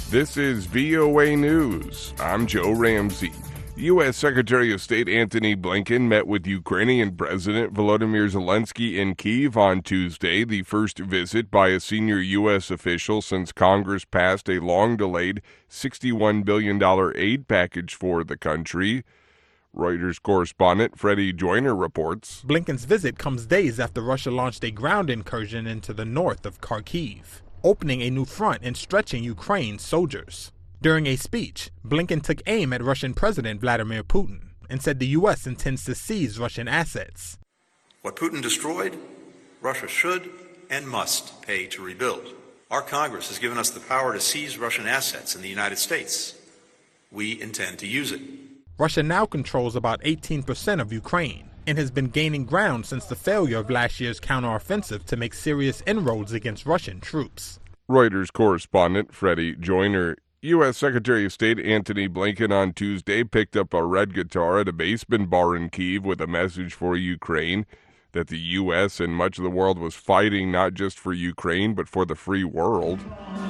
This is VOA News. I'm Joe Ramsey. U.S. Secretary of State Antony Blinken met with Ukrainian President Volodymyr Zelensky in Kyiv on Tuesday, the first visit by a senior U.S. official since Congress passed a long-delayed $61 billion aid package for the country. Reuters correspondent Freddie Joyner reports. Blinken's visit comes days after Russia launched a ground incursion into the north of Kharkiv, opening a new front and stretching Ukraine's soldiers. During a speech, Blinken took aim at Russian President Vladimir Putin and said the U.S. intends to seize Russian assets. What Putin destroyed, Russia should and must pay to rebuild. Our Congress has given us the power to seize Russian assets in the United States. We intend to use it. Russia now controls about 18% of Ukraine and has been gaining ground since the failure of last year's counteroffensive to make serious inroads against Russian troops. Reuters correspondent Freddie Joyner. U.S. Secretary of State Antony Blinken on Tuesday picked up a red guitar at a basement bar in Kyiv with a message for Ukraine that the U.S. and much of the world was fighting not just for Ukraine but for the free world.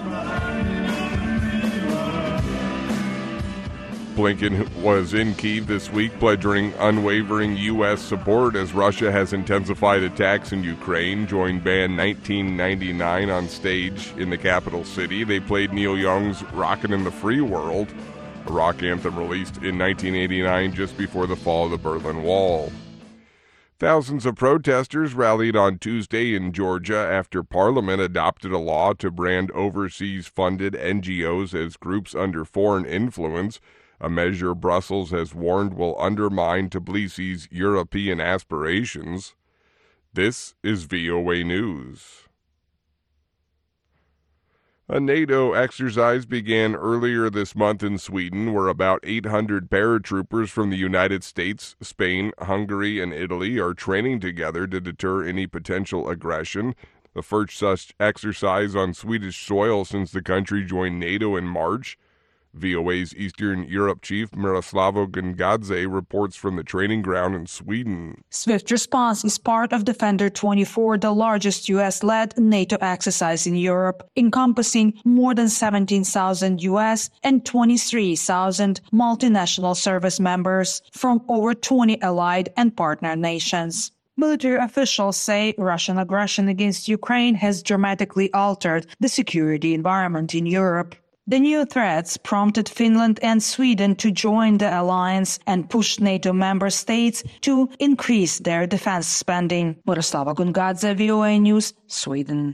Blinken was in Kyiv this week, pledging unwavering U.S. support as Russia has intensified attacks in Ukraine, joined band 1999 on stage in the capital city. They played Neil Young's Rockin' in the Free World, a rock anthem released in 1989 just before the fall of the Berlin Wall. Thousands of protesters rallied on Tuesday in Georgia after Parliament adopted a law to brand overseas-funded NGOs as groups under foreign influence, a measure Brussels has warned will undermine Tbilisi's European aspirations. This is VOA News. A NATO exercise began earlier this month in Sweden, where about 800 paratroopers from the United States, Spain, Hungary, and Italy are training together to deter any potential aggression. The first such exercise on Swedish soil since the country joined NATO in March. VOA's Eastern Europe chief Miroslava Gungadze reports from the training ground in Sweden. Swift Response is part of Defender 24, the largest U.S.-led NATO exercise in Europe, encompassing more than 17,000 U.S. and 23,000 multinational service members from over 20 allied and partner nations. Military officials say Russian aggression against Ukraine has dramatically altered the security environment in Europe. The new threats prompted Finland and Sweden to join the alliance and pushed NATO member states to increase their defense spending. Miroslava Gungadze, VOA News, Sweden.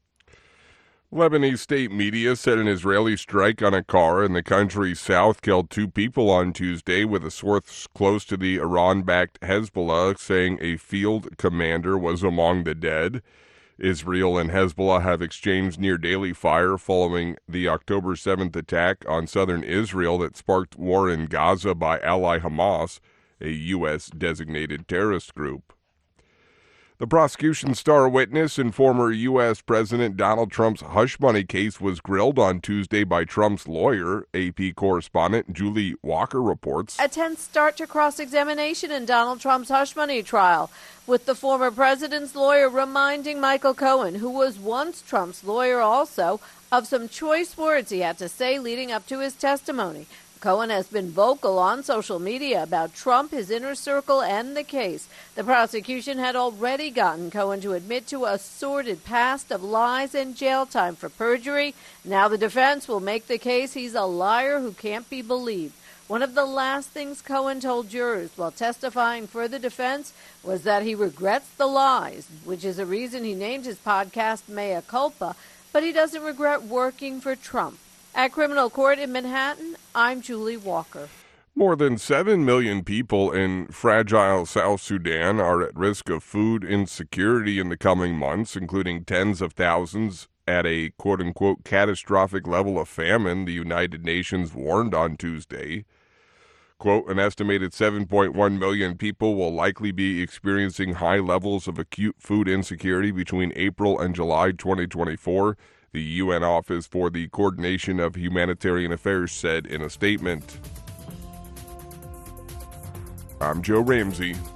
Lebanese state media said an Israeli strike on a car in the country's south killed 2 people on Tuesday, with a source close to the Iran-backed Hezbollah saying a field commander was among the dead. Israel and Hezbollah have exchanged near-daily fire following the October 7th attack on southern Israel that sparked war in Gaza by ally Hamas, a U.S.-designated terrorist group. The prosecution's star witness and former U.S. President Donald Trump's hush money case was grilled on Tuesday by Trump's lawyer. AP correspondent Julie Walker reports. A tense start to cross-examination in Donald Trump's hush money trial, with the former president's lawyer reminding Michael Cohen, who was once Trump's lawyer also, of some choice words he had to say leading up to his testimony. Cohen has been vocal on social media about Trump, his inner circle, and the case. The prosecution had already gotten Cohen to admit to a sordid past of lies and jail time for perjury. Now the defense will make the case he's a liar who can't be believed. One of the last things Cohen told jurors while testifying for the defense was that he regrets the lies, which is a reason he named his podcast Mea Culpa, but he doesn't regret working for Trump. At criminal court in Manhattan, I'm Julie Walker. More than 7 million people in fragile South Sudan are at risk of food insecurity in the coming months, including tens of thousands at a quote-unquote catastrophic level of famine, the United Nations warned on Tuesday. Quote, an estimated 7.1 million people will likely be experiencing high levels of acute food insecurity between April and July 2024, the UN Office for the Coordination of Humanitarian Affairs said in a statement. I'm Joe Ramsey.